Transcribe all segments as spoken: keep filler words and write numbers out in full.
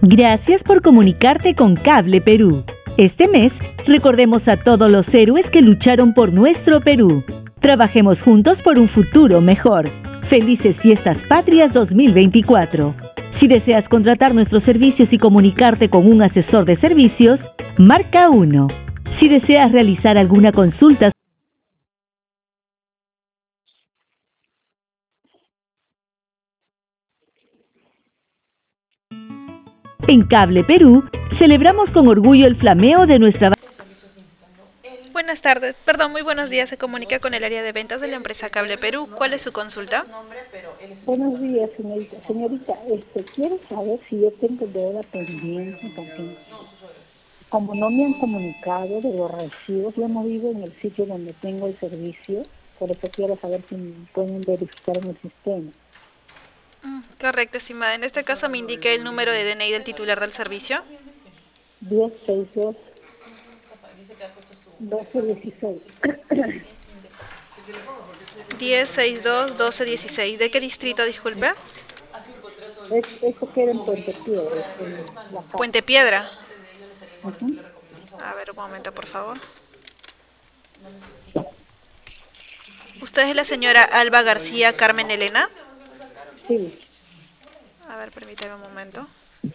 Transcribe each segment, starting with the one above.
Gracias por comunicarte con Cable Perú. Este mes, recordemos a todos los héroes que lucharon por nuestro Perú. Trabajemos juntos por un futuro mejor. Felices Fiestas Patrias dos mil veinticuatro. Si deseas contratar nuestros servicios y comunicarte con un asesor de servicios, marca uno. Si deseas realizar alguna consulta en Cable Perú, celebramos con orgullo el flameo de nuestra... Buenas tardes, perdón, muy buenos días. Se comunica con el área de ventas de la empresa Cable Perú. ¿Cuál es su consulta? Buenos días, señorita. Señorita, este, quiero saber si yo tengo deuda pendiente, porque como no me han comunicado de los recibos, yo no vivo en el sitio donde tengo el servicio, por eso quiero saber si me pueden verificar en el sistema. Mm, correcto, estimada. En este caso me indique el número de D N I del titular del servicio. diez sesenta y dos, doce dieciséis. diez sesenta y dos, doce dieciséis. ¿De qué distrito, disculpe? Es, eso queda en Puente Piedra. En la casa. Puente Piedra. Uh-huh. A ver, un momento, por favor. ¿Usted es la señora Alba García Carmen Elena? Sí. A ver, permítame un momento.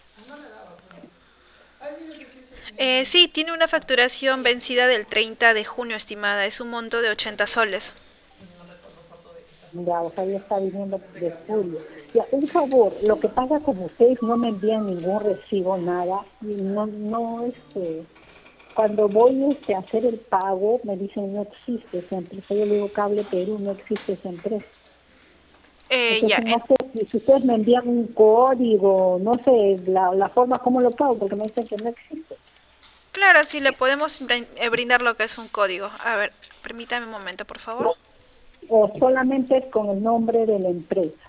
Eh, sí, tiene una facturación vencida del treinta de junio, estimada. Es un monto de ochenta soles. Ya, o sea, ya está viniendo de julio. Ya, un favor, lo que pasa como ustedes no me envían ningún recibo, nada, y no, no, este, cuando voy este, a hacer el pago, me dicen no existe esa empresa. Yo le digo Cable Perú, no existe esa empresa. Eh, ya, Entonces, no en- sé si, si ustedes me envían un código, no sé, la, la forma como lo pago, porque me dicen que no existe. claro, sí, le podemos brin- eh, brindar lo que es un código. A ver, permítame un momento, por favor. O solamente con el nombre de la empresa.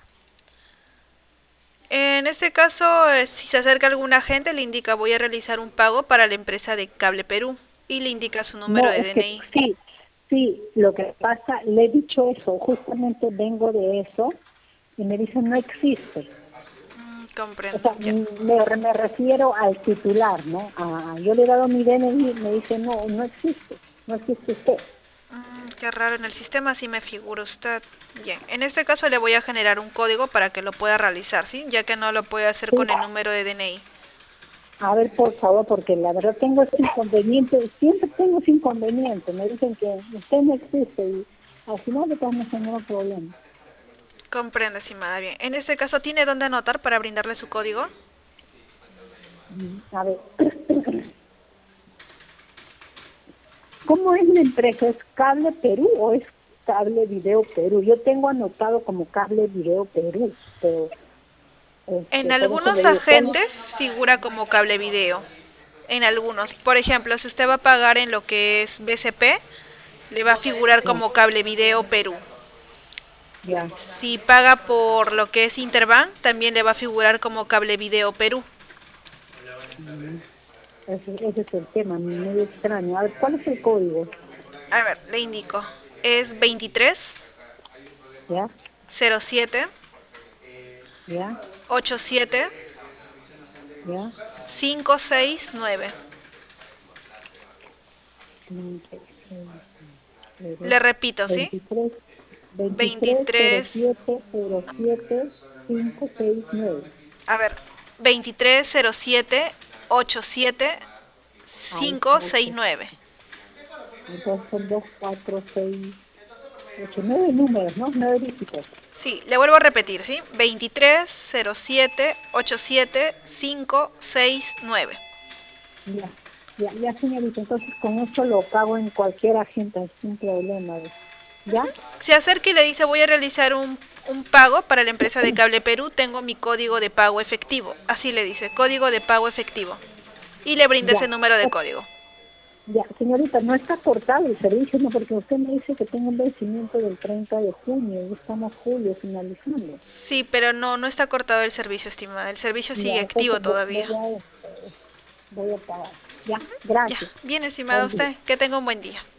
En este caso, eh, si se acerca algún agente, le indica voy a realizar un pago para la empresa de Cable Perú y le indica su número No, de es que D N I. sí, sí, lo que pasa, le he dicho eso, justamente vengo de eso, y me dicen no existe. Mm, O comprendo, sea, ya. me, me refiero al titular, ¿no? A, yo le he dado mi D N I, me dice no, no existe, no existe usted. Mm, qué raro, en el sistema sí me figura usted. Bien, en este caso le voy a generar un código para que lo pueda realizar, ¿sí? Ya que no lo puede hacer Sí. con el número de D N I. A ver, por favor, porque la verdad tengo ese inconveniente, siempre tengo ese inconveniente, me dicen que usted no existe y al final de todo no tengo problema. Comprendo, estimada, bien. En este caso, ¿tiene dónde anotar para brindarle su código? A ver, ¿cómo es la empresa? ¿Es Cable Perú o es Cable Video Perú? Yo tengo anotado como Cable Video Perú, pero En este, por eso le algunos digo, ¿cuál es? agentes figura como cable video. En algunos. Por ejemplo, si usted va a pagar en lo que es B C P, le va a figurar Ya, como Cable Video Perú. ya. Si paga por lo que es Interbank, también le va a figurar como Cable Video Perú. Mm, Ese, ese es el tema, medio extraño. A ver, ¿cuál es el código? A ver, le indico. Es veintitrés ¿Ya? cero siete ¿Ya? ochenta y siete ¿Ya? cinco seis nueve. Cinco, seis, cero, Le repito, ¿sí? veintitrés, veintitrés, cero, veintitrés, siete, cero, siete, cinco, seis, nueve. a ver, veintitrés cero siete ochenta y siete Ahí cinco está, seis ok. nueve. Entonces son dos, cuatro, seis, ocho, nueve números, ¿no? Nueve dígitos. Sí, le vuelvo a repetir, ¿sí? veintitrés cero siete ochenta y siete cinco seis nueve. Ya, ya, ya, señorita. Entonces con esto lo pago en cualquier agente sin problema. ¿Ya? Se acerca y le dice voy a realizar un, un pago para la empresa de Cable Perú, tengo mi código de pago efectivo. Así le dice, código de pago efectivo. Y le brinda ese Ya. número de O- código. Ya, señorita, no está cortado el servicio, ¿no? Porque usted me dice que tengo un vencimiento del treinta de junio y estamos julio finalizando. Sí, pero no, no está cortado el servicio, estimada. El servicio sigue Ya, entonces activo vo- todavía. voy a, este, voy a pagar. Ya, Ya, gracias. bien, estimada Buen día. usted, que tenga un buen día.